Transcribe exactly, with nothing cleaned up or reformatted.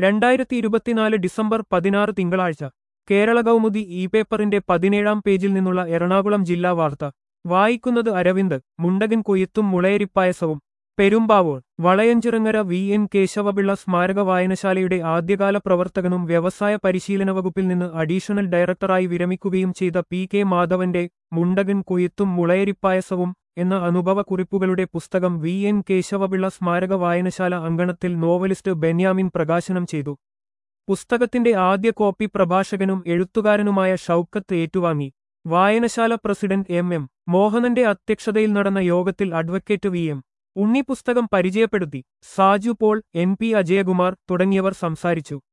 രണ്ടായിരത്തി ഇരുപത്തിനാല് ഡിസംബർ പതിനാറ് തിങ്കളാഴ്ച കേരള കൗമുദി ഇ പേപ്പറിന്റെ പതിനേഴാം പേജിൽ നിന്നുള്ള എറണാകുളം ജില്ലാ വാർത്ത വായിക്കുന്നത് അരവിന്ദ്. മുണ്ടകൻ കൊയ്ത്തും മുളയരിപ്പായസവും. പെരുമ്പാവൂർ വളയഞ്ചിറങ്ങര വി എൻ കേശവപിള്ള സ്മാരക വായനശാലയുടെ ആദ്യകാല പ്രവർത്തകനും വ്യവസായ പരിശീലന വകുപ്പിൽ നിന്ന് അഡീഷണൽ ഡയറക്ടറായി വിരമിക്കുകയും ചെയ്ത പി കെ മാധവന്റെ മുണ്ടകൻ കൊയ്ത്തും മുളയരിപ്പായസവും എന്ന അനുഭവ കുറിപ്പുകളുടെ പുസ്തകം വി എൻ കേശവപിള്ള സ്മാരക വായനശാല അങ്കണത്തിൽ നോവലിസ്റ്റ് ബെന്യാമിൻ പ്രകാശനം ചെയ്തു. പുസ്തകത്തിന്റെ ആദ്യ കോപ്പി പ്രഭാഷകനും എഴുത്തുകാരനുമായ ഷൗക്കത്ത് ഏറ്റുവാങ്ങി. വായനശാല പ്രസിഡന്റ് എം എം മോഹനന്റെ അധ്യക്ഷതയിൽ നടന്ന യോഗത്തിൽ അഡ്വക്കേറ്റ് വി എം ഉണ്ണി പുസ്തകം പരിചയപ്പെടുത്തി. സാജു പോൾ, എൻ പി അജയകുമാർ തുടങ്ങിയവർ സംസാരിച്ചു.